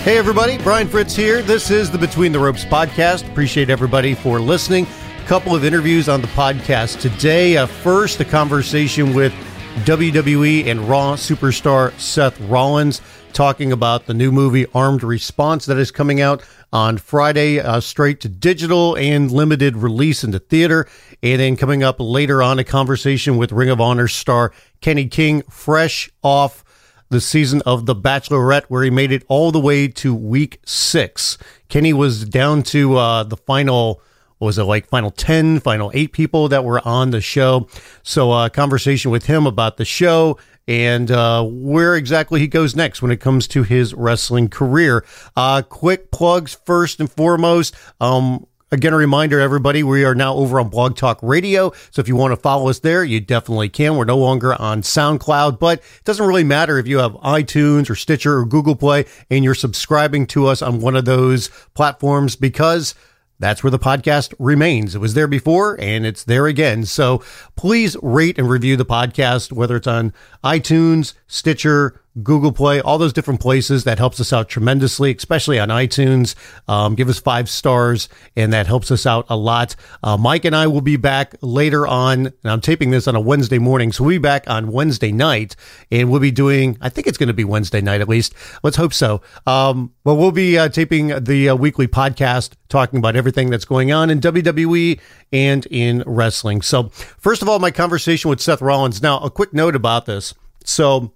Hey everybody, Brian Fritz here. This is the Between the Ropes podcast. Appreciate everybody for listening. A couple of interviews on the podcast today. First, a conversation with WWE and Raw superstar Seth Rollins, talking about the new movie Armed Response that is coming out on Friday, straight to digital and limited release into theater. And then coming up later on, a conversation with Ring of Honor star Kenny King, fresh off the season of The Bachelorette, where he made it all the way to week 6. Kenny was down to the final, what was it, like final 10, final 8 people that were on the show. So a conversation with him about the show and where exactly he goes next when it comes to his wrestling career. Quick plugs first and foremost. Again, a reminder, everybody, we are now over on Blog Talk Radio. So if you want to follow us there, you definitely can. We're no longer on SoundCloud, but it doesn't really matter if you have iTunes or Stitcher or Google Play and you're subscribing to us on one of those platforms, because that's where the podcast remains. It was there before and it's there again. So please rate and review the podcast, whether it's on iTunes, Stitcher, Google Play, all those different places. That helps us out tremendously, especially on iTunes. Give us 5 stars, and that helps us out a lot. Mike and I will be back later on, and I'm taping this on a Wednesday morning, so we'll be back on Wednesday night, and we'll be doing, I think it's going to be Wednesday night at least. Let's hope so. But we'll be taping the weekly podcast, talking about everything that's going on in WWE and in wrestling. So first of all, my conversation with Seth Rollins. Now, a quick note about this. So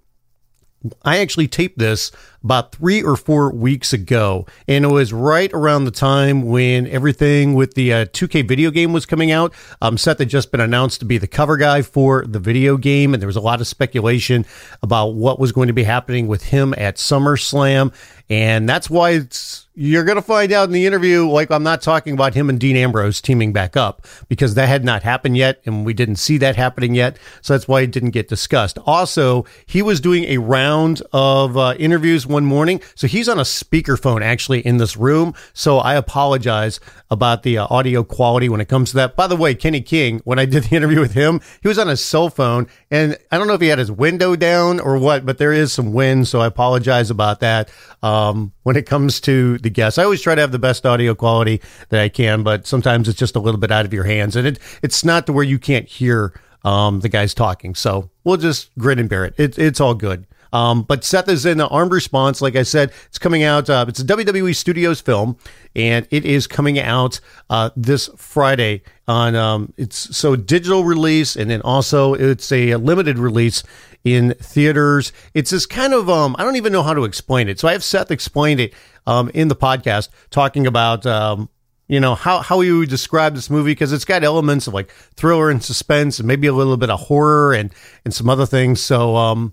I actually taped this about 3 or 4 weeks ago, and it was right around the time when everything with the 2K video game was coming out. Seth had just been announced to be the cover guy for the video game, and there was a lot of speculation about what was going to be happening with him at SummerSlam, and that's why you're going to find out in the interview, like, I'm not talking about him and Dean Ambrose teaming back up, because that had not happened yet, and we didn't see that happening yet, so that's why it didn't get discussed. Also, he was doing a round of interviews one morning, so he's on a speakerphone actually in this room, so I apologize about the audio quality when it comes to that. By the way, Kenny King, when I did the interview with him, he was on his cell phone, and I don't know if he had his window down or what, but there is some wind, so I apologize about that. When it comes to the guests, I always try to have the best audio quality that I can, but sometimes it's just a little bit out of your hands, and it's not to where you can't hear the guys talking, so we'll just grin and bear it. It's all good. But Seth is in Armed Response. Like I said, it's coming out. It's a WWE Studios film, and it is coming out this Friday on. It's so digital release, and then also it's a limited release in theaters. It's this kind of I don't even know how to explain it. So I have Seth explain it in the podcast, talking about how he would describe this movie, because it's got elements of like thriller and suspense, and maybe a little bit of horror and some other things. So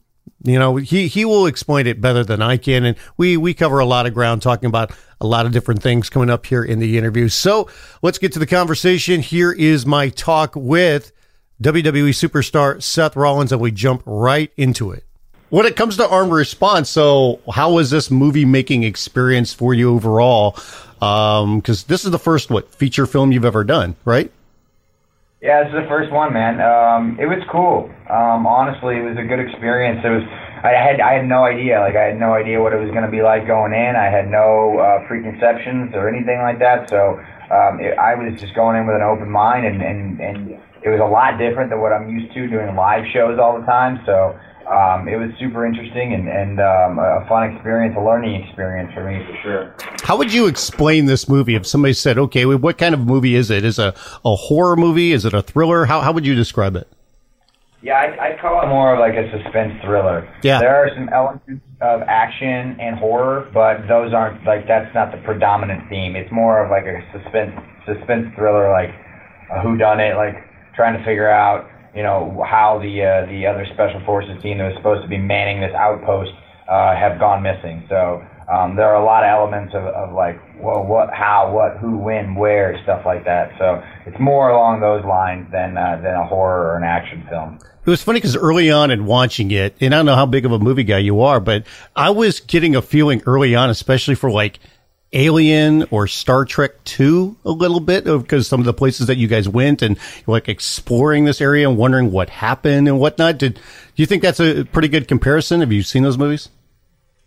he will explain it better than I can, and we cover a lot of ground talking about a lot of different things coming up here in the interview. So let's get to the conversation. Here is my talk with WWE superstar Seth Rollins, and we jump right into it. When it comes to Armed Response, so how was this movie making experience for you overall? Because this is the first feature film you've ever done, right? Yeah, this is the first one, man. It was cool. Honestly, it was a good experience. I had no idea. Like, I had no idea what it was going to be like going in. I had no preconceptions or anything like that. So I was just going in with an open mind, and it was a lot different than what I'm used to doing live shows all the time. So it was super interesting and a fun experience, a learning experience for me, for sure. How would you explain this movie if somebody said, okay, what kind of movie is it? Is it a horror movie? Is it a thriller? How would you describe it? Yeah, I'd call it more of like a suspense thriller. Yeah. There are some elements of action and horror, but those aren't, like, that's not the predominant theme. It's more of like a suspense thriller, like a whodunit, like trying to figure out, how the other special forces team that was supposed to be manning this outpost have gone missing. So there are a lot of elements of like, well, what, how, what, who, when, where, stuff like that. So it's more along those lines than a horror or an action film. It was funny because early on in watching it, and I don't know how big of a movie guy you are, but I was getting a feeling early on, especially for like Alien or Star Trek 2 a little bit, because some of the places that you guys went and like exploring this area and wondering what happened and whatnot. Do you think that's a pretty good comparison? Have you seen those movies?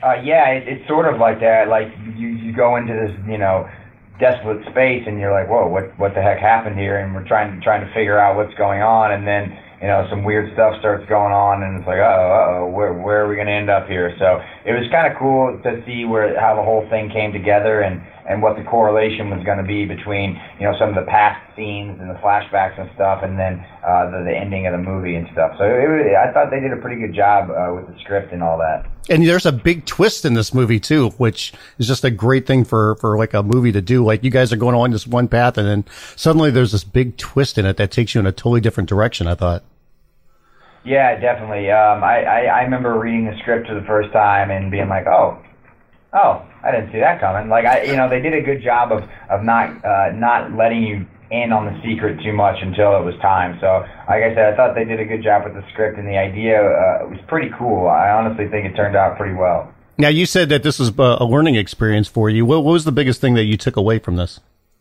Yeah, it's sort of like that. Like you go into this, desolate space, and you're like, whoa, what the heck happened here? And we're trying to figure out what's going on, and then some weird stuff starts going on, and it's like, where are we going to end up here? So it was kind of cool to see how the whole thing came together, and what the correlation was going to be between some of the past scenes and the flashbacks and stuff, and then the ending of the movie and stuff. So I thought they did a pretty good job with the script and all that. And there's a big twist in this movie too, which is just a great thing for like a movie to do. Like, you guys are going on this one path, and then suddenly there's this big twist in it that takes you in a totally different direction, I thought. Yeah, definitely. I remember reading the script for the first time and being like, oh, I didn't see that coming. Like, they did a good job of not letting you in on the secret too much until it was time. So, like I said, I thought they did a good job with the script, and the idea was pretty cool. I honestly think it turned out pretty well. Now, you said that this was a learning experience for you. What was the biggest thing that you took away from this?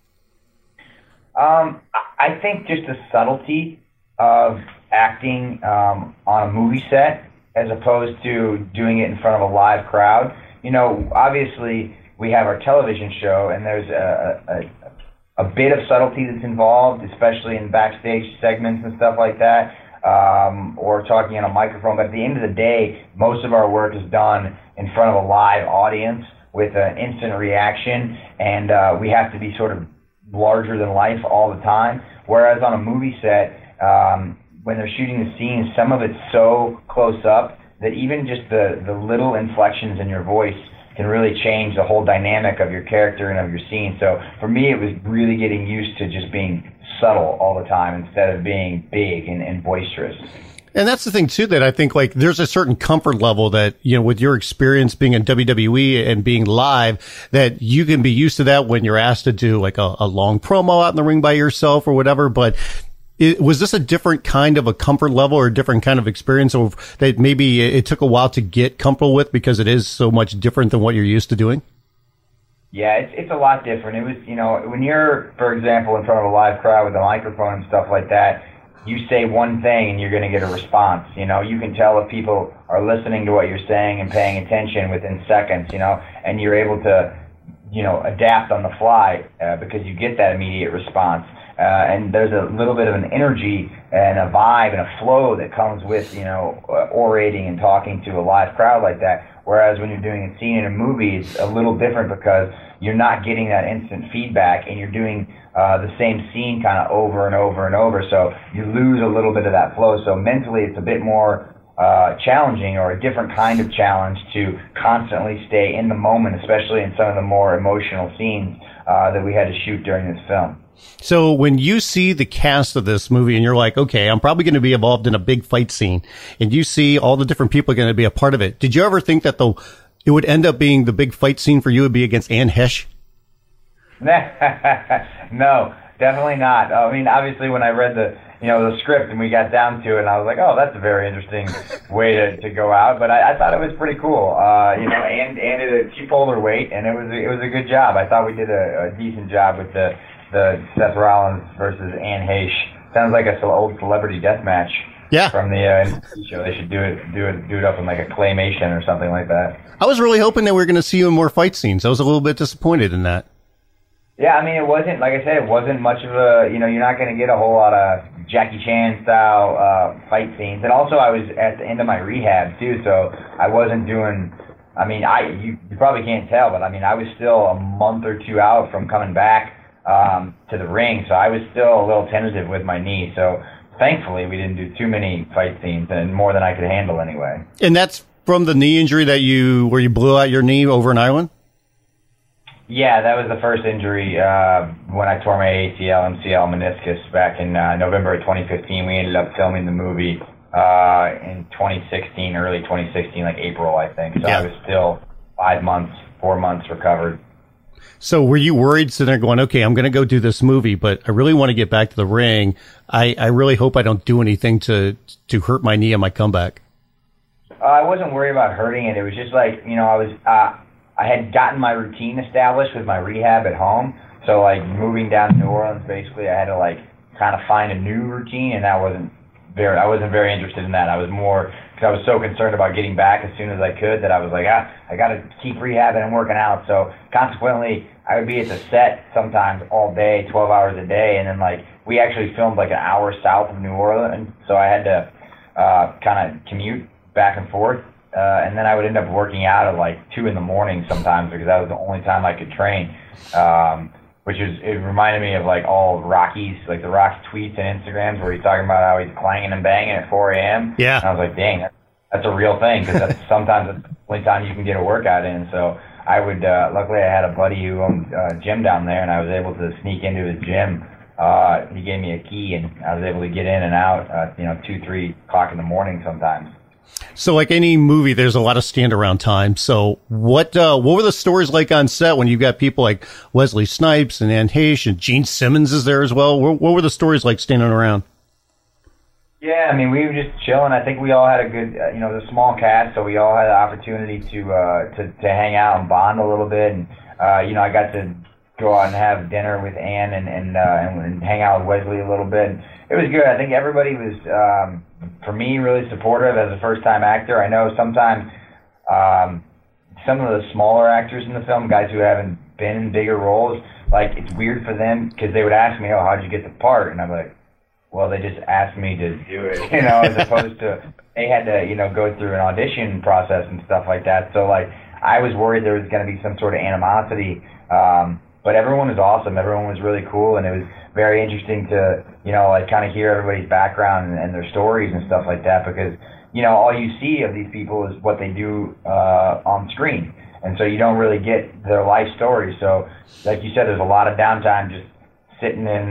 I think just the subtlety of acting on a movie set as opposed to doing it in front of a live crowd. Obviously we have our television show, and there's a bit of subtlety that's involved, especially in backstage segments and stuff like that, or talking on a microphone. But at the end of the day, most of our work is done in front of a live audience with an instant reaction, and we have to be sort of larger than life all the time. Whereas on a movie set, when they're shooting the scenes, some of it's so close up that even just the little inflections in your voice can really change the whole dynamic of your character and of your scene. So for me, it was really getting used to just being subtle all the time instead of being big and boisterous. And that's the thing too, that I think, like, there's a certain comfort level that, with your experience being in WWE and being live, that you can be used to that when you're asked to do like a long promo out in the ring by yourself or whatever. But was this a different kind of a comfort level or a different kind of experience that maybe it took a while to get comfortable with because it is so much different than what you're used to doing? Yeah, it's a lot different. It was, when you're, for example, in front of a live crowd with a microphone and stuff like that, you say one thing and you're going to get a response. You can tell if people are listening to what you're saying and paying attention within seconds, and you're able to, adapt on the fly because you get that immediate response. And there's a little bit of an energy and a vibe and a flow that comes with, orating and talking to a live crowd like that. Whereas when you're doing a scene in a movie, it's a little different because you're not getting that instant feedback, and you're doing the same scene kind of over and over and over. So you lose a little bit of that flow. So mentally, it's a bit more challenging, or a different kind of challenge, to constantly stay in the moment, especially in some of the more emotional scenes that we had to shoot during this film. So when you see the cast of this movie and you're like, okay, I'm probably going to be involved in a big fight scene, and you see all the different people are going to be a part of it, did you ever think that it would end up being the big fight scene for you would be against Anne Heche? No, definitely not. I mean, obviously when I read the script and we got down to it, and I was like, oh, that's a very interesting way to go out. But I thought it was pretty cool. Anne she pulled her weight, and it was a good job. I thought we did a decent job with the Seth Rollins versus Anne Heche. Sounds like an old celebrity death match. Yeah. From the NBC show. They should do it up in like a claymation or something like that. I was really hoping that we were going to see you in more fight scenes. I was a little bit disappointed in that. Yeah, I mean, it wasn't, like I said, it wasn't much of a, you're not going to get a whole lot of Jackie Chan style fight scenes. And also I was at the end of my rehab too, so I wasn't doing, you probably can't tell, but I was still a month or two out from coming back to the ring, so I was still a little tentative with my knee. So thankfully we didn't do too many fight scenes, and more than I could handle anyway. And that's from the knee injury where you blew out your knee over in Ireland? Yeah, that was the first injury when I tore my ACL, MCL, meniscus back in November of 2015. We ended up filming the movie in 2016, early 2016, like April, I think. So yeah. I was still 4 months recovered. So were you worried sitting there going, okay, I'm going to go do this movie, but I really want to get back to the ring. I really hope I don't do anything to hurt my knee on my comeback? I wasn't worried about hurting it. It was just like, I had gotten my routine established with my rehab at home. So, like, moving down to New Orleans, basically, I had to, like, kind of find a new routine, and that wasn't I wasn't very interested in that. I was more, because I was so concerned about getting back as soon as I could that I was like, I got to keep rehabbing and working out. So consequently, I would be at the set sometimes all day, 12 hours a day, and then like we actually filmed like an hour south of New Orleans, so I had to kind of commute back and forth, and then I would end up working out at like 2 a.m. sometimes because that was the only time I could train. It reminded me of like all Rocky's, like the Rocky tweets and Instagrams where he's talking about how he's clanging and banging at 4 a.m. Yeah. And I was like, dang, that's a real thing, because that's sometimes the only time you can get a workout in. So I would, luckily I had a buddy who owned a gym down there, and I was able to sneak into his gym. He gave me a key, and I was able to get in and out, 2, 3 o'clock in the morning sometimes. So like any movie, there's a lot of stand around time. So what were the stories like on set when you've got people like Wesley Snipes and Anne Heche and Gene Simmons is there as well? What were the stories like standing around? Yeah, I mean, we were just chilling. I think we all had a good, the small cast, so we all had the opportunity to hang out and bond a little bit. And, I got to go out and have dinner with Anne and hang out with Wesley a little bit. And it was good. I think everybody was, for me, really supportive as a first-time actor. I know sometimes some of the smaller actors in the film, guys who haven't been in bigger roles, like, it's weird for them because they would ask me, how'd you get the part? And I'm like, well, they just asked me to do it, as opposed to they had to, go through an audition process and stuff like that. So, like, I was worried there was going to be some sort of animosity. But everyone was awesome. Everyone was really cool, and it was very interesting to, kind of hear everybody's background and their stories and stuff like that, because, all you see of these people is what they do on screen. And so you don't really get their life story. So, like you said, there's a lot of downtime just sitting in,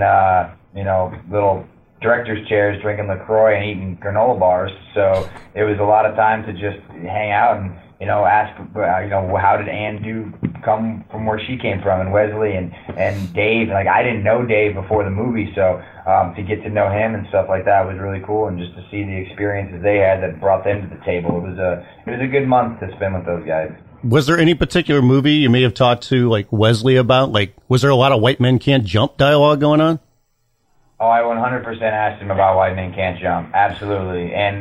little director's chairs, drinking LaCroix and eating granola bars. So it was a lot of time to just hang out and, ask, how did Anne come from where she came from, and Wesley and Dave. Like, I didn't know Dave before the movie, so to get to know him and stuff like that was really cool, and just to see the experiences they had that brought them to the table. It was a good month to spend with those guys. Was there any particular movie you may have talked to like Wesley about? Like, was there a lot of White Men Can't Jump dialogue going on? Oh, I 100% asked him about White Men Can't Jump. Absolutely. And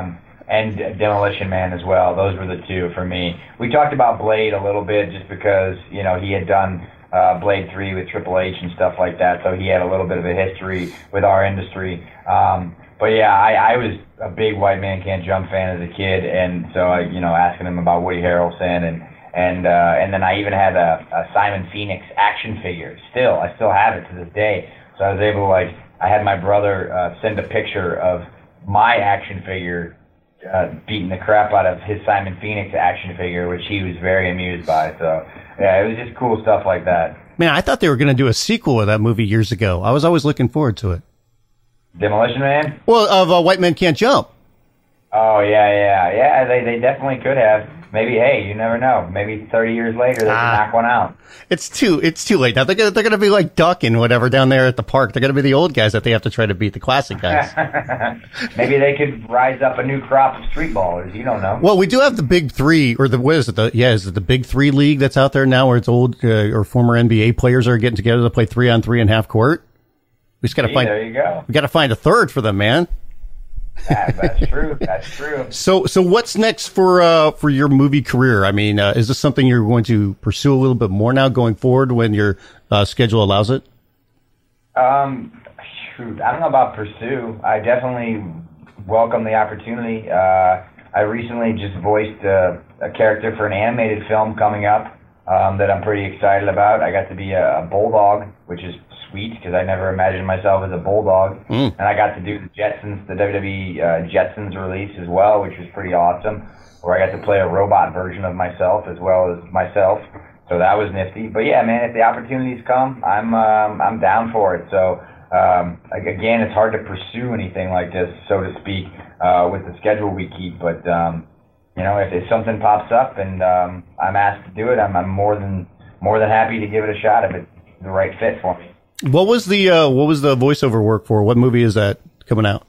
Demolition Man as well. Those were the two for me. We talked about Blade a little bit just because, he had done Blade 3 with Triple H and stuff like that, so he had a little bit of a history with our industry. But yeah, I was a big White Man Can't Jump fan as a kid, and so I, asking him about Woody Harrelson, and then I even had a Simon Phoenix action figure. I still have it to this day. So I was able to, I had my brother send a picture of my action figure beating the crap out of his Simon Phoenix action figure, which he was very amused by. So yeah, it was just cool stuff like that. Man, I thought they were going to do a sequel of that movie years ago. I was always looking forward to it. Demolition Man? Well, of White Men Can't Jump. Oh, yeah. They definitely could have. Maybe, hey, you never know. Maybe 30 years later they can knock one out. It's too late now. They're gonna be like Duck and whatever down there at the park. They're gonna be the old guys that they have to try to beat the classic guys. Maybe they could rise up a new crop of street ballers. You don't know. Well, we do have the Big Three, or is it the Big Three league that's out there now, where it's old or former NBA players are getting together to play 3-on-3 in half court. We just gotta find. There you go. We gotta find a third for them, man. That's true. That's true. So what's next for your movie career? I mean, is this something you're going to pursue a little bit more now going forward when your schedule allows it? I don't know about pursue. I definitely welcome the opportunity. I recently just voiced a character for an animated film coming up that I'm pretty excited about. I got to be a bulldog, which is sweet because I never imagined myself as a bulldog. And I got to do the Jetsons, the WWE Jetsons release as well, which was pretty awesome, where I got to play a robot version of myself as well as myself. So that was nifty. But yeah, man, if the opportunities come, I'm down for it. So again, it's hard to pursue anything like this, so to speak, with the schedule we keep. But if something pops up and I'm asked to do it, I'm more than happy to give it a shot if it's the right fit for me. What was the voiceover work for? What movie is that coming out?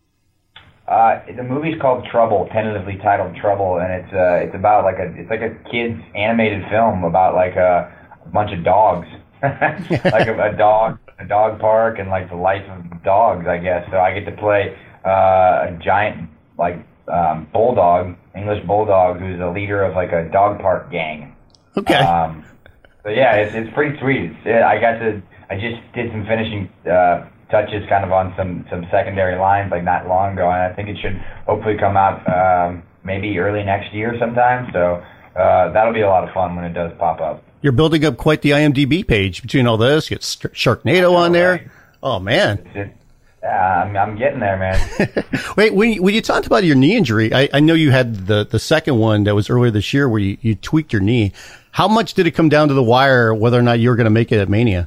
The movie's called Trouble, tentatively titled Trouble, and it's about it's like a kid's animated film about like a bunch of dogs, like a dog park and like the life of dogs, I guess. So I get to play a giant bulldog, English bulldog, who's a leader of like a dog park gang. Okay. So yeah, it's pretty sweet. I just did some finishing touches kind of on some secondary lines like not long ago, and I think it should hopefully come out maybe early next year sometime. So that'll be a lot of fun when it does pop up. You're building up quite the IMDb page between all this. You get Sharknado on there. Right. Oh, man. I'm getting there, man. Wait, when you talked about your knee injury, I know you had the second one that was earlier this year where you tweaked your knee. How much did it come down to the wire whether or not you were going to make it at Mania?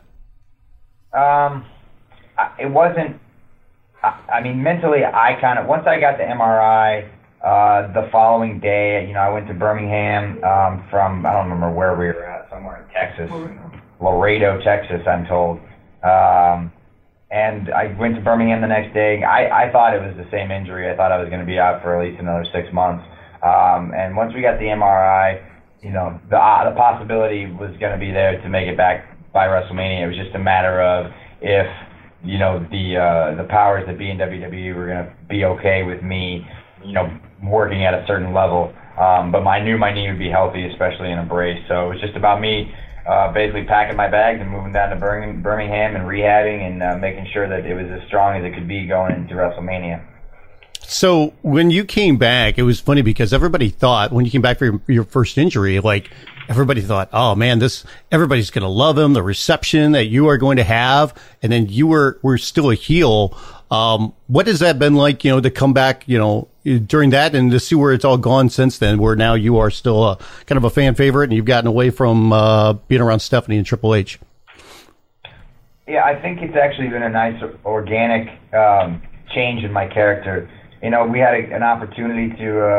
It wasn't. I mean, mentally, once I got the MRI, the following day, I went to Birmingham from, I don't remember where we were at, somewhere in Texas, Laredo, Texas, I'm told. And I went to Birmingham the next day. I thought it was the same injury. I thought I was going to be out for at least another 6 months. And once we got the MRI, the possibility was going to be there to make it back by WrestleMania. It was just a matter of if, the powers that be in WWE were going to be okay with me, working at a certain level. But I knew my knee would be healthy, especially in a brace. So it was just about me basically packing my bags and moving down to Birmingham and rehabbing and making sure that it was as strong as it could be going into WrestleMania. So when you came back, it was funny because everybody thought when you came back for your first injury, like everybody thought, oh man, everybody's going to love him, the reception that you are going to have. And then you were still a heel. What has that been like, to come back, during that and to see where it's all gone since then, where now you are still kind of a fan favorite and you've gotten away from being around Stephanie and Triple H? Yeah, I think it's actually been a nice organic change in my character. We had an opportunity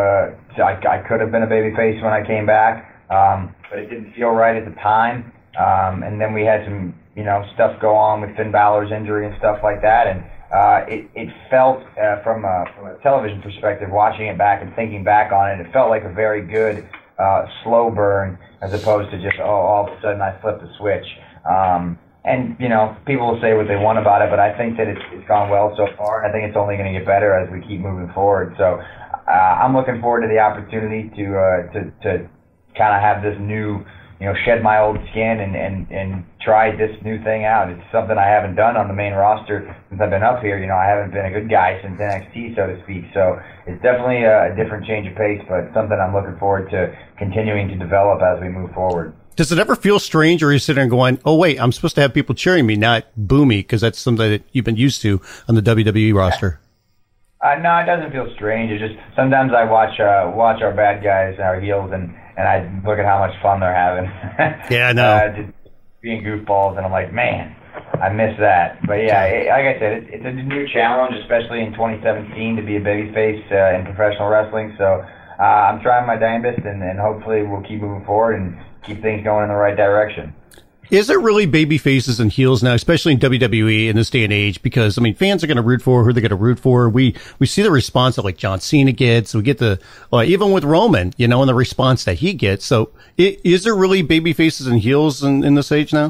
I could have been a babyface when I came back, but it didn't feel right at the time. And then we had some, stuff go on with Finn Balor's injury and stuff like that. And it felt, from a television perspective, watching it back and thinking back on it, it felt like a very good slow burn as opposed to just, all of a sudden I flipped the switch. And, people will say what they want about it, but I think that it's gone well so far, and I think it's only going to get better as we keep moving forward. So I'm looking forward to the opportunity to kind of have this new, shed my old skin and try this new thing out. It's something I haven't done on the main roster since I've been up here. I haven't been a good guy since NXT, so to speak. So it's definitely a different change of pace, but something I'm looking forward to continuing to develop as we move forward. Does it ever feel strange, or are you sitting there going, oh, wait, I'm supposed to have people cheering me, not boo me, because that's something that you've been used to on the WWE roster? No, it doesn't feel strange. It's just sometimes I watch our bad guys, our heels, and I look at how much fun they're having. Yeah, I know. Just being goofballs, and I'm like, man, I miss that. But yeah, like I said, it's a new challenge, especially in 2017, to be a babyface in professional wrestling. So I'm trying my damnedest, and hopefully we'll keep moving forward and keep things going in the right direction. Is there really baby faces and heels now, especially in WWE in this day and age? Because, fans are going to root for who they're going to root for. We see the response that like John Cena gets. We get even with Roman, and the response that he gets. So is there really baby faces and heels in this age now?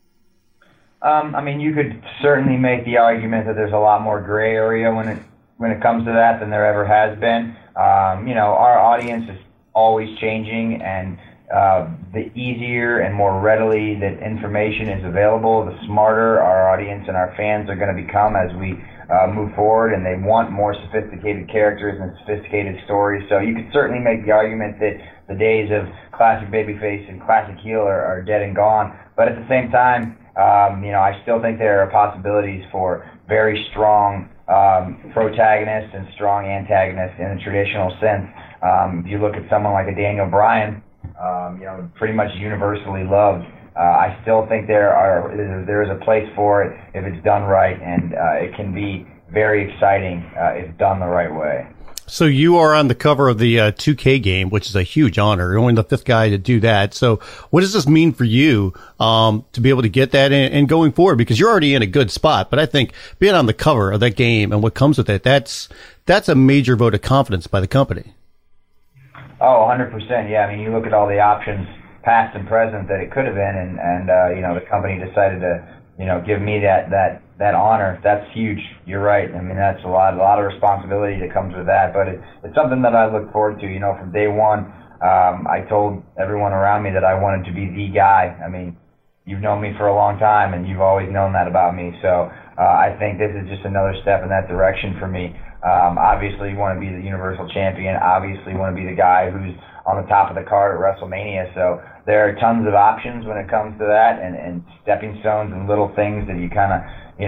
You could certainly make the argument that there's a lot more gray area when it comes to that than there ever has been. Our audience is always changing, and the easier and more readily that information is available, the smarter our audience and our fans are going to become as we move forward, and they want more sophisticated characters and sophisticated stories. So you could certainly make the argument that the days of classic babyface and classic heel are dead and gone. But at the same time, I still think there are possibilities for very strong protagonists and strong antagonists in the traditional sense. If you look at someone like a Daniel Bryan, pretty much universally loved. I still think there is a place for it if it's done right, and it can be very exciting if done the right way. So you are on the cover of the 2K game, which is a huge honor. You're only the fifth guy to do that. So what does this mean for you to be able to get that and going forward? Because you're already in a good spot, but I think being on the cover of that game and what comes with it, that's a major vote of confidence by the company. Oh, 100%. Yeah, you look at all the options, past and present, that it could have been, and the company decided to give me that honor. That's huge. You're right. I mean, that's a lot of responsibility that comes with that. But it's something that I look forward to. From day one, I told everyone around me that I wanted to be the guy. I mean, you've known me for a long time, and you've always known that about me. So I think this is just another step in that direction for me. Obviously, you want to be the Universal Champion. Obviously, you want to be the guy who's on the top of the card at WrestleMania. So there are tons of options when it comes to that, and stepping stones and little things that you kind of,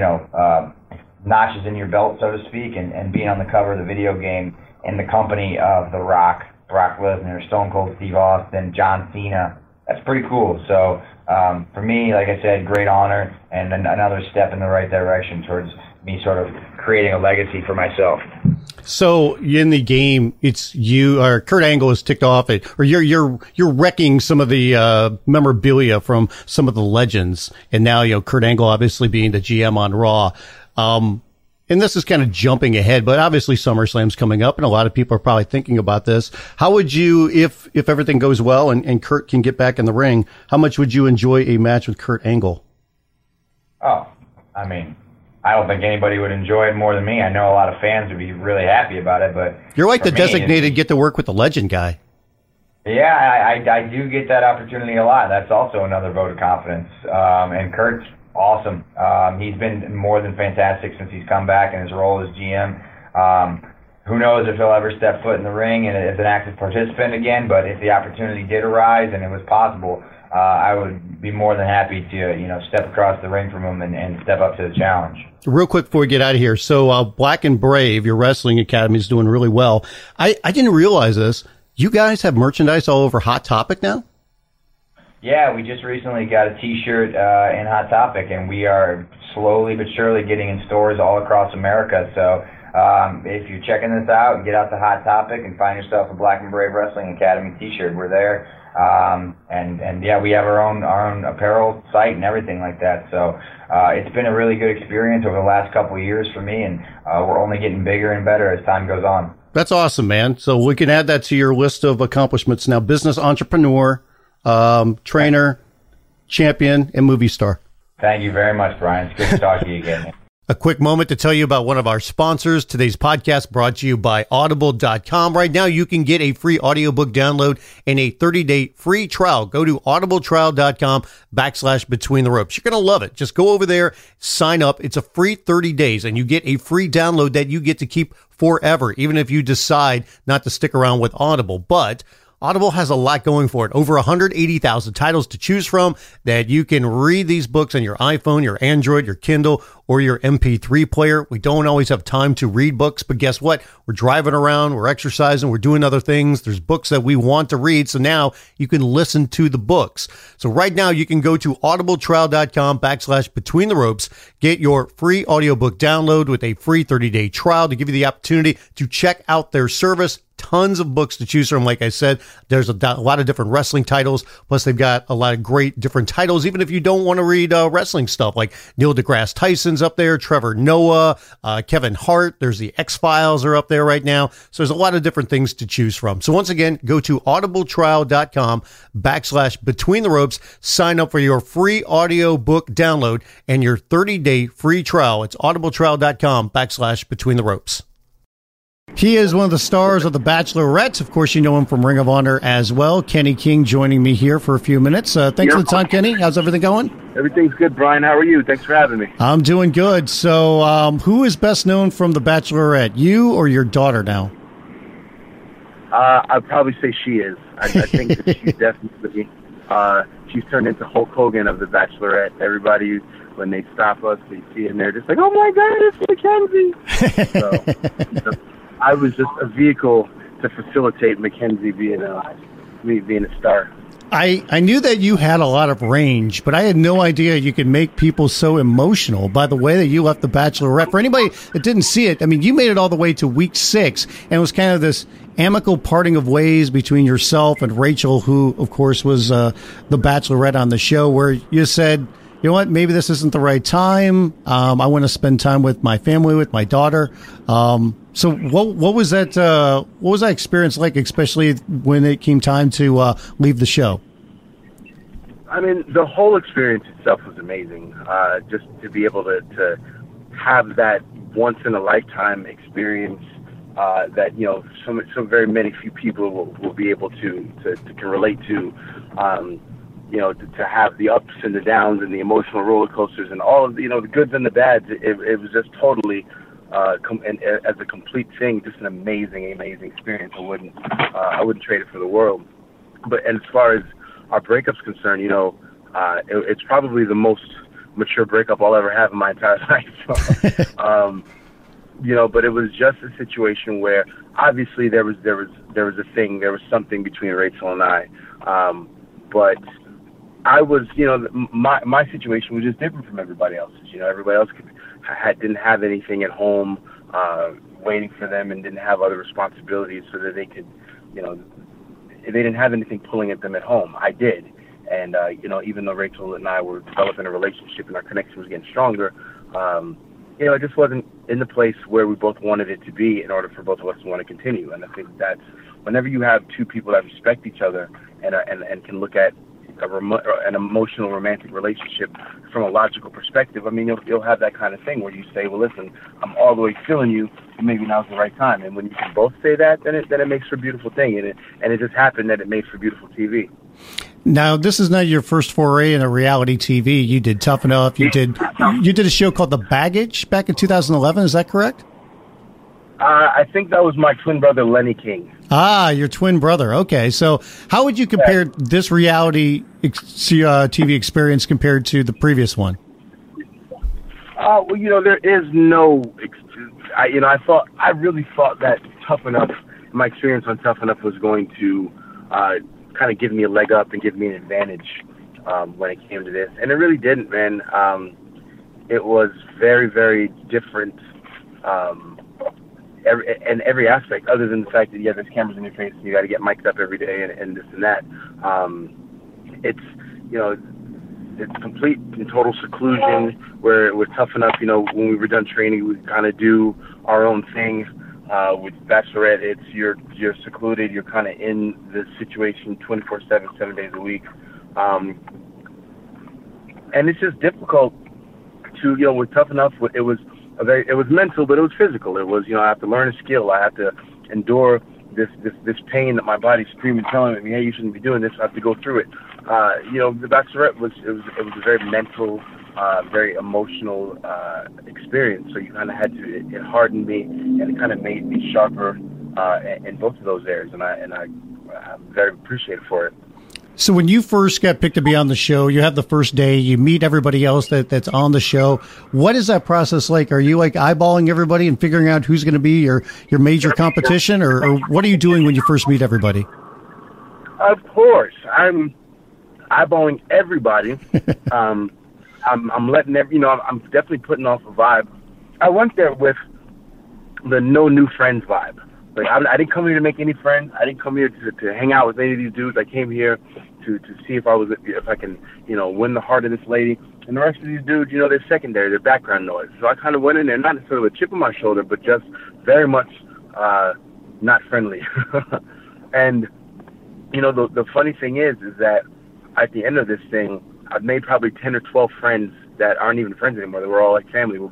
notches in your belt, so to speak, and being on the cover of the video game in the company of The Rock, Brock Lesnar, Stone Cold Steve Austin, John Cena. That's pretty cool. So for me, like I said, great honor and another step in the right direction towards me sort of creating a legacy for myself. So in the game, it's you or Kurt Angle is ticked off at, or you're wrecking some of the memorabilia from some of the legends, and now Kurt Angle obviously being the GM on Raw. And this is kind of jumping ahead, but obviously SummerSlam's coming up, and a lot of people are probably thinking about this. How would you, if everything goes well and Kurt can get back in the ring, how much would you enjoy a match with Kurt Angle? Oh, I mean, I don't think anybody would enjoy it more than me. I know a lot of fans would be really happy about it, but you're like the designated get to work with the legend guy. Yeah, I do get that opportunity a lot. That's also another vote of confidence. And Kurt's awesome. He's been more than fantastic since he's come back in his role as GM. Who knows if he'll ever step foot in the ring and as an active participant again, but if the opportunity did arise and it was possible, I would be more than happy to, step across the ring from him and step up to the challenge. Real quick before we get out of here. So, Black and Brave, your wrestling academy is doing really well. I didn't realize this. You guys have merchandise all over Hot Topic now? Yeah, we just recently got a T-shirt in Hot Topic, and we are slowly but surely getting in stores all across America. So if you're checking this out, get out to Hot Topic and find yourself a Black and Brave Wrestling Academy T-shirt. We're there, and yeah, we have our own apparel site and everything like that. So it's been a really good experience over the last couple of years for me, and we're only getting bigger and better as time goes on. That's awesome, man. So we can add that to your list of accomplishments now. Business entrepreneur, trainer, champion, and movie star. Thank you very much, Brian. It's good to talk to you again. A quick moment to tell you about one of our sponsors. Today's podcast brought to you by Audible.com. Right now, you can get a free audiobook download and a 30-day free trial. Go to audibletrial.com/between the ropes. You're going to love it. Just go over there, sign up. It's a free 30 days, and you get a free download that you get to keep forever, even if you decide not to stick around with Audible. But Audible has a lot going for it. Over 180,000 titles to choose from that you can read these books on your iPhone, your Android, your Kindle, or your MP3 player. We don't always have time to read books, but guess what? We're driving around, we're exercising, we're doing other things. There's books that we want to read, so now you can listen to the books. So right now you can go to audibletrial.com/between the ropes, get your free audiobook download with a free 30-day trial to give you the opportunity to check out their service. Tons of books to choose from. Like I said, there's a lot of different wrestling titles. Plus, they've got a lot of great different titles, even if you don't want to read wrestling stuff, like Neil deGrasse Tyson's up there, Trevor Noah, Kevin Hart. There's the X-Files are up there right now. So there's a lot of different things to choose from. So once again, go to audibletrial.com/between the ropes, sign up for your free audio book download and your 30-day free trial. It's audibletrial.com/between the ropes. He is one of the stars of The Bachelorette. Of course, you know him from Ring of Honor as well. Kenny King joining me here for a few minutes. Thanks for the time, Kenny. How's everything going? Everything's good, Brian. How are you? Thanks for having me. I'm doing good. So who is best known from The Bachelorette, you or your daughter now? I'd probably say she is. I think that she's definitely, she's turned into Hulk Hogan of The Bachelorette. Everybody, when they stop us, they see it and they're just like, oh my God, it's Mackenzie. So I was just a vehicle to facilitate Mackenzie being a star. I knew that you had a lot of range, but I had no idea you could make people so emotional by the way that you left The Bachelorette. For anybody that didn't see it, I mean, you made it all the way to week 6, and it was kind of this amicable parting of ways between yourself and Rachel, who, of course, was the Bachelorette on the show, where you said, you know what, maybe this isn't the right time. I want to spend time with my family, with my daughter. So what was that experience like, especially when it came time to leave the show? I mean, the whole experience itself was amazing. Just to be able to have that once in a lifetime experience that so very many few people will be able to can relate to. To have the ups and the downs and the emotional roller coasters and all of the goods and the bads. It was just totally as a complete thing, just an amazing experience. I wouldn't trade it for the world. But and as far as our breakup's concerned, it's probably the most mature breakup I'll ever have in my entire life. So, but it was just a situation where obviously there was something between Rachel and I, but I was, my situation was just different from everybody else's. Everybody else didn't have anything at home waiting for them and didn't have other responsibilities so that they could, they didn't have anything pulling at them at home. I did. And, even though Rachel and I were developing a relationship and our connection was getting stronger, it just wasn't in the place where we both wanted it to be in order for both of us to want to continue. And I think that's whenever you have two people that respect each other and can look at an emotional romantic relationship from a logical perspective, I mean, you'll have that kind of thing where you say, well, listen, I'm all the way feeling you, and maybe now's the right time. And when you can both say that, then it makes for a beautiful thing. And it just happened that it made for beautiful TV. Now, this is not your first foray in a reality TV. You did Tough Enough. You did a show called The Baggage back in 2011. Is that correct? I think that was my twin brother, Lenny King. Ah, your twin brother. Okay. So how would you compare this reality TV experience compared to the previous one? Well, there is no, I really thought that Tough Enough, my experience on Tough Enough was going to kind of give me a leg up and give me an advantage when it came to this. And it really didn't, man. It was very, very different in every aspect, other than the fact that, there's cameras in your face and you got to get mic'd up every day and this and that. It's complete and total seclusion where we're Tough Enough. When we were done training, we kind of do our own thing. With Bachelorette, you're secluded. You're kind of in the situation 24/7, 7 days a week, and it's just difficult to with Tough Enough. It was mental, but it was physical. It was I have to learn a skill. I have to endure this pain that my body's screaming, telling me, hey, you shouldn't be doing this. I have to go through it. The Bachelorette was a very mental, very emotional experience. So you kind of had to. It hardened me, and it kind of made me sharper in both of those areas. And I'm very appreciative for it. So when you first got picked to be on the show, you have the first day, you meet everybody else that's on the show. What is that process like? Are you like eyeballing everybody and figuring out who's going to be your major competition, or what are you doing when you first meet everybody? Of course, I'm eyeballing everybody. I'm letting I'm definitely putting off a vibe. I went there with the no new friends vibe. Like I didn't come here to make any friends. I didn't come here to hang out with any of these dudes. I came here to see if I can win the heart of this lady. And the rest of these dudes, they're secondary, they're background noise. So I kind of went in there, not necessarily with a chip on my shoulder, but just very much not friendly. And the funny thing is that at the end of this thing, I've made probably 10 or 12 friends that aren't even friends anymore. They were all like family. We'll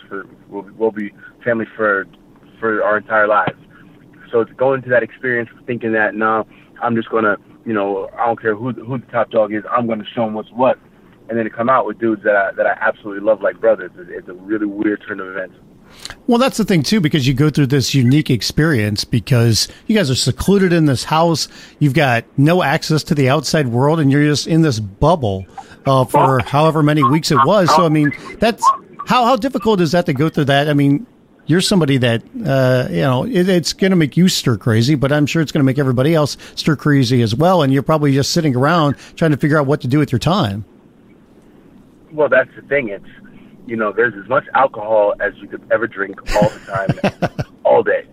be family for our entire lives. So to go into that experience thinking that, no, I'm just going to, I don't care who the top dog is, I'm going to show them what's what. And then to come out with dudes that I absolutely love like brothers, it's a really weird turn of events. Well, that's the thing, too, because you go through this unique experience because you guys are secluded in this house. You've got no access to the outside world, and you're just in this bubble for however many weeks it was. So, I mean, that's how difficult is that to go through that? I mean, you're somebody that, it's going to make you stir crazy, but I'm sure it's going to make everybody else stir crazy as well. And you're probably just sitting around trying to figure out what to do with your time. Well, that's the thing. It's, there's as much alcohol as you could ever drink all the time, all day.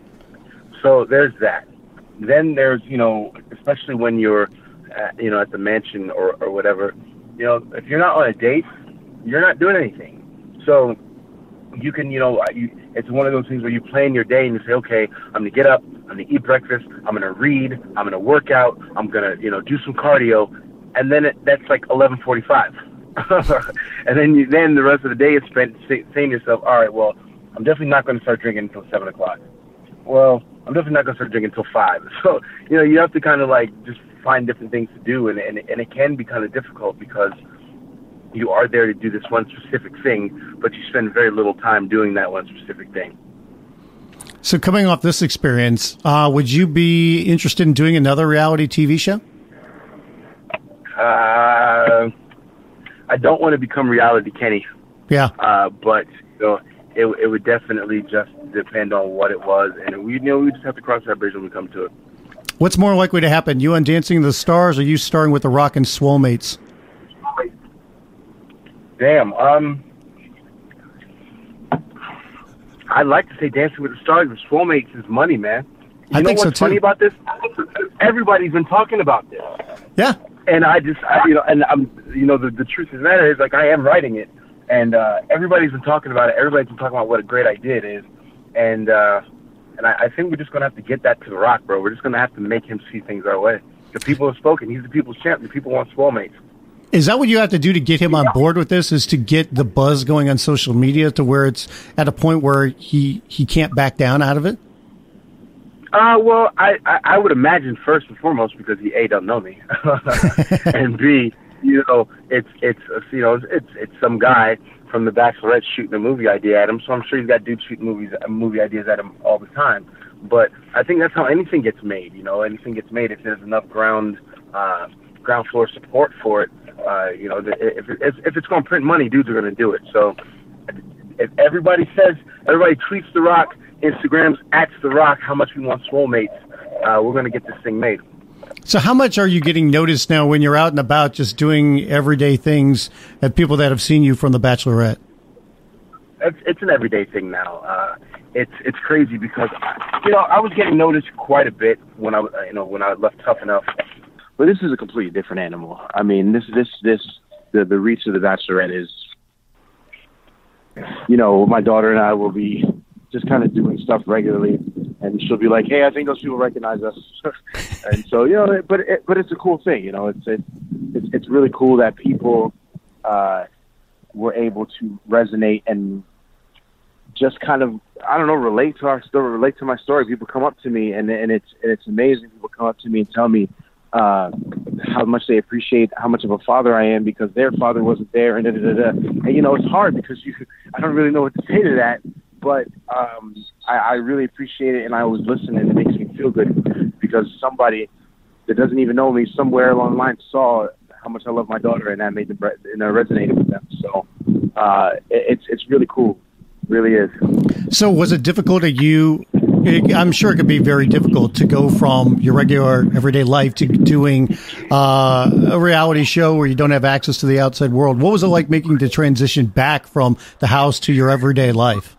So there's that. Then there's, especially when you're, at the mansion or whatever, if you're not on a date, you're not doing anything. So you can, it's one of those things where you plan your day and you say, okay, I'm going to get up, I'm going to eat breakfast, I'm going to read, I'm going to work out, I'm going to, do some cardio. and then that's like 11:45. And then the rest of the day is spent saying to yourself, all right, well, I'm definitely not going to start drinking until 7 o'clock. Well, I'm definitely not going to start drinking until 5. So, you have to kind of like just find different things to do. And it can be kind of difficult because you are there to do this one specific thing, but you spend very little time doing that one specific thing. So coming off this experience, would you be interested in doing another reality TV show? I don't want to become Reality Kenny. Yeah. But it would definitely just depend on what it was, and we just have to cross that bridge when we come to it. What's more likely to happen, you on Dancing with the Stars, or you starring with The Rock and Swole Mates? Damn. I'd like to say Dancing with the Stars, but Swole Mates is money, man. I think so too. What's funny about this? Everybody's been talking about this. Yeah. And the truth of the matter is, like, I am writing it, and everybody's been talking about it. Everybody's been talking about what a great idea it is, and I think we're just gonna have to get that to The Rock, bro. We're just gonna have to make him see things our way. The people have spoken. He's the people's champ. The people want Swole Mates. Is that what you have to do to get him on board with this? Is to get the buzz going on social media to where it's at a point where he can't back down out of it? Well, I would imagine first and foremost because he A, don't know me, and B, it's some guy from The Bachelorette shooting a movie idea at him. So I'm sure he's got dudes shooting movie ideas at him all the time. But I think that's how anything gets made. Anything gets made if there's enough ground floor support for it. If it's going to print money, dudes are going to do it. So if everybody tweets The Rock, Instagrams at The Rock how much we want Swole Mates, we're going to get this thing made. So how much are you getting noticed now when you're out and about just doing everyday things at people that have seen you from The Bachelorette? It's an everyday thing now. It's crazy because I was getting noticed quite a bit when I left Tough Enough. But this is a completely different animal. I mean, the reach of The Bachelorette is, my daughter and I will be just kind of doing stuff regularly, and she'll be like, "Hey, I think those people recognize us," and so but it's a cool thing, It's really cool that people were able to resonate and just kind of relate to our story, relate to my story. People come up to me, and it's amazing. People come up to me and tell me how much they appreciate how much of a father I am because their father wasn't there, and And it's hard because I don't really know what to say to that. But I really appreciate it, and I always listen, and it makes me feel good because somebody that doesn't even know me somewhere along the line saw how much I love my daughter, and that made them and resonated with them. So it's really cool, it really is. So was it difficult I'm sure it could be very difficult to go from your regular everyday life to doing a reality show where you don't have access to the outside world. What was it like making the transition back from the house to your everyday life?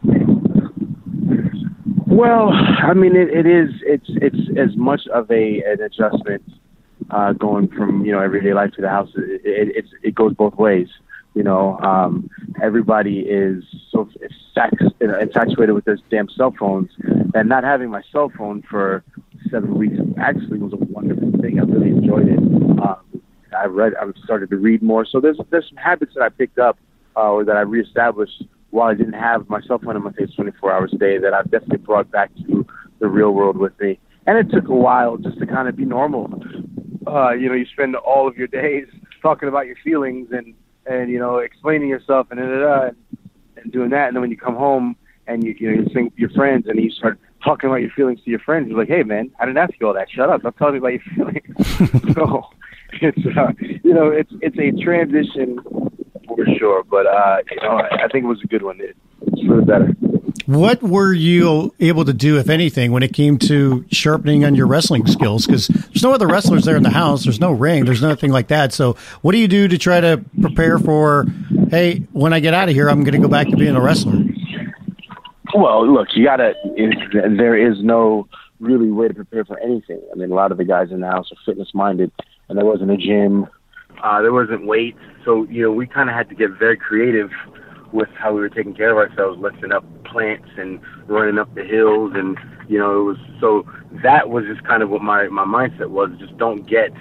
Well, I mean, it's as much of an adjustment going from everyday life to the house. It goes both ways. Everybody is so infatuated with their damn cell phones, and not having my cell phone for 7 weeks actually was a wonderful thing. I really enjoyed it. I started to read more. So there's some habits that I picked up or that I reestablished while I didn't have my cell phone in my face 24 hours a day that I've definitely brought back to the real world with me. And it took a while just to kind of be normal. You spend all of your days talking about your feelings and explaining yourself and doing that. And then when you come home and you sing with your friends and you start talking about your feelings to your friends, you're like, "Hey man, I didn't ask you all that. Shut up. Don't tell me about your feelings." So it's a transition for sure, but I think it was a good one. It's for the better. What were you able to do, if anything, when it came to sharpening on your wrestling skills? Because there's no other wrestlers there in the house. There's no ring. There's nothing like that. So what do you do to try to prepare for, hey, when I get out of here, I'm going to go back to being a wrestler? Well, look, there is no really way to prepare for anything. I mean, a lot of the guys in the house are fitness-minded, and there wasn't a gym. There wasn't weights. So, we kind of had to get very creative with how we were taking care of ourselves, lifting up plants and running up the hills. And, that was just kind of what my mindset was. Just don't get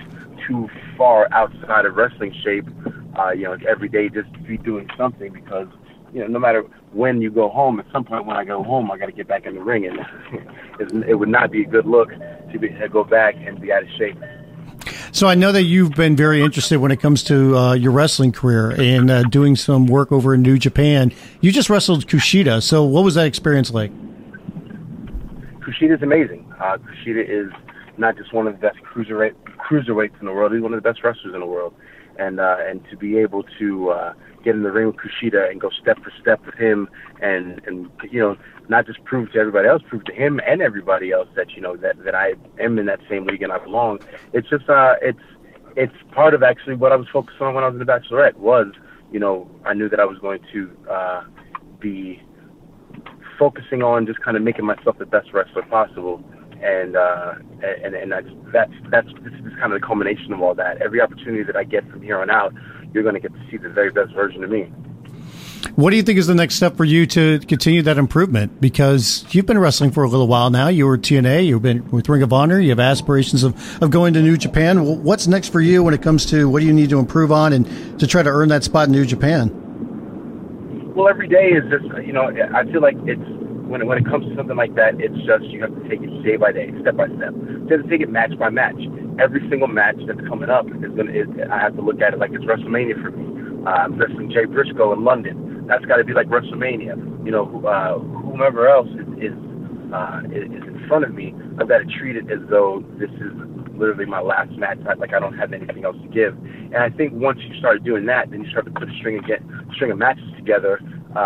too far outside of wrestling shape. Every day just be doing something, because no matter when you go home, at some point when I go home, I got to get back in the ring, and it would not be a good look to go back and be out of shape. So I know that you've been very interested when it comes to your wrestling career and doing some work over in New Japan. You just wrestled Kushida. So what was that experience like? Kushida is amazing. Kushida is not just one of the best cruiserweights in the world. He's one of the best wrestlers in the world. And to be able to get in the ring with Kushida and go step for step with him, and not just prove to everybody else, prove to him and everybody else that that I am in that same league and I belong. It's just it's part of actually what I was focused on when I was in the Bachelorette. I knew that I was going to be focusing on just kind of making myself the best wrestler possible. And this is kind of the culmination of all that. Every opportunity that I get from here on out, you're going to get to see the very best version of me. What do you think is the next step for you to continue that improvement? Because you've been wrestling for a little while now. You were TNA. You've been with Ring of Honor. You have aspirations of going to New Japan. What's next for you when it comes to what do you need to improve on and to try to earn that spot in New Japan? Well, every day is just, I feel like it's, when it comes to something like that, it's just you have to take it day by day, step by step. You have to take it match by match. Every single match that's coming up I have to look at it like it's WrestleMania for me. I'm wrestling Jay Briscoe in London. That's got to be like WrestleMania. Whomever else is in front of me, I've got to treat it as though this is literally my last match. Like I don't have anything else to give. And I think once you start doing that, then you start to put a string of matches together.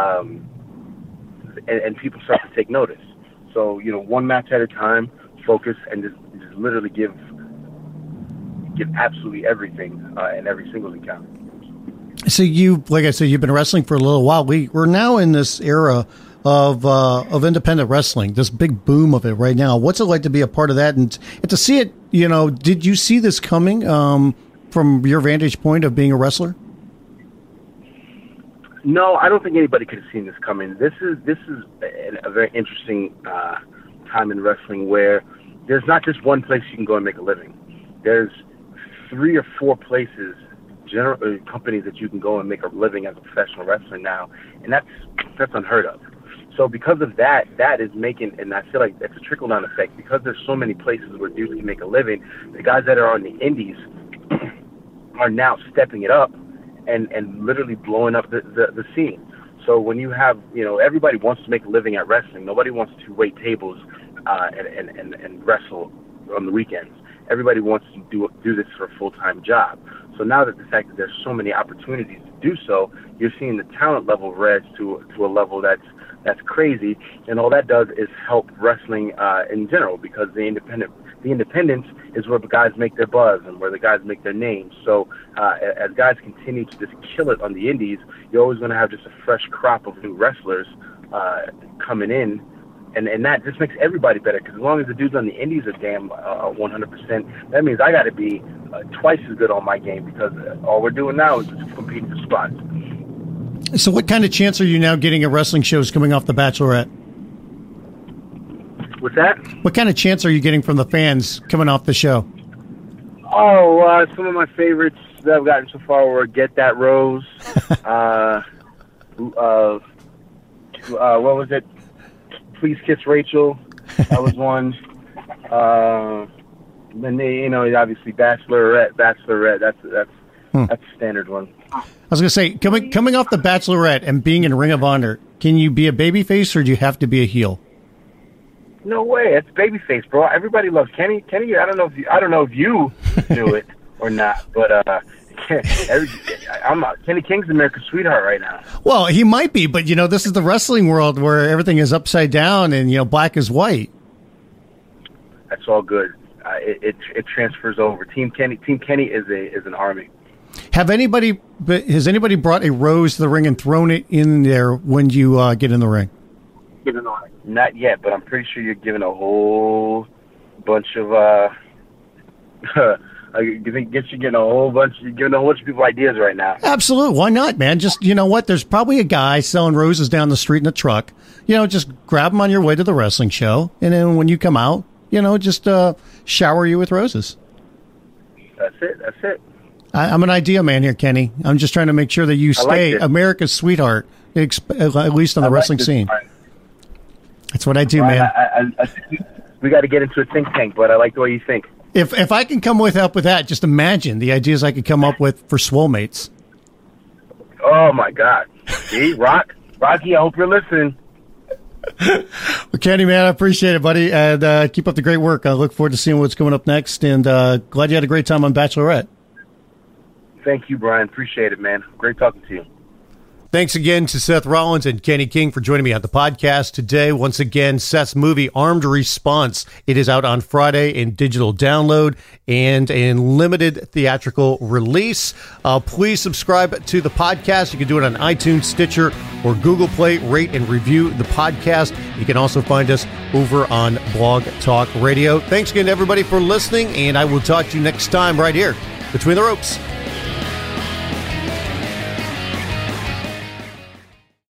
And people start to take notice. So, one match at a time, focus, and just literally give absolutely everything in every single encounter. So like I said, you've been wrestling for a little while. We're now in this era of independent wrestling, this big boom of it right now. What's it like to be a part of that and to see it? Did you see this coming from your vantage point of being a wrestler? No, I don't think anybody could have seen this coming. This is a very interesting time in wrestling where there's not just one place you can go and make a living. There's 3 or 4 places, companies that you can go and make a living as a professional wrestler now, and that's unheard of. So because of that is making, and I feel like that's a trickle-down effect, because there's so many places where dudes can make a living, the guys that are on the indies are now stepping it up and literally blowing up the scene. So when you have, everybody wants to make a living at wrestling. Nobody wants to wait tables and wrestle on the weekends. Everybody wants to do this for a full-time job. So now that the fact that there's so many opportunities to do so, you're seeing the talent level rise to a level that's crazy, and all that does is help wrestling in general, because the independence is where the guys make their buzz and where the guys make their names. So as guys continue to just kill it on the indies, you're always going to have just a fresh crop of new wrestlers coming in, and that just makes everybody better, because as long as the dudes on the indies are damn 100%, that means I got to be twice as good on my game, because all we're doing now is just competing for spots. So what kind of chance are you now getting at wrestling shows coming off The Bachelorette? What's that? What kind of chance are you getting from the fans coming off the show? Oh, some of my favorites that I've gotten so far were Get That Rose. What was it? Please Kiss Rachel. That was one. And they, obviously Bachelorette. That's a standard one. I was going to say, coming off The Bachelorette and being in Ring of Honor, can you be a babyface or do you have to be a heel? No way, it's babyface, bro. Everybody loves Kenny. Kenny, I don't know if you knew it or not, but Kenny King's America's sweetheart right now. Well, he might be, but this is the wrestling world where everything is upside down and black is white. That's all good. It transfers over. Team Kenny is an army. Has anybody brought a rose to the ring and thrown it in there when you get in the ring? Not yet, but I'm pretty sure you're giving a whole bunch of you're giving a whole bunch of people ideas right now. Absolutely, why not, man? Just what? There's probably a guy selling roses down the street in a truck. Just grab them on your way to the wrestling show, and then when you come out, just shower you with roses. That's it. I'm an idea man here, Kenny. I'm just trying to make sure that you stay America's sweetheart, at least on the wrestling scene. That's what I do, man. I think we got to get into a think tank, but I like the way you think. If I can come up with that, just imagine the ideas I could come up with for Swolemates. Oh, my God. See, Rocky, I hope you're listening. Well, Kenny, man, I appreciate it, buddy. And keep up the great work. I look forward to seeing what's coming up next. And glad you had a great time on Bachelorette. Thank you, Brian. Appreciate it, man. Great talking to you. Thanks again to Seth Rollins and Kenny King for joining me on the podcast today. Once again, Seth's movie Armed Response. It is out on Friday in digital download and in limited theatrical release. Please subscribe to the podcast. You can do it on iTunes, Stitcher, or Google Play. Rate and review the podcast. You can also find us over on Blog Talk Radio. Thanks again to everybody for listening, and I will talk to you next time right here Between the Ropes.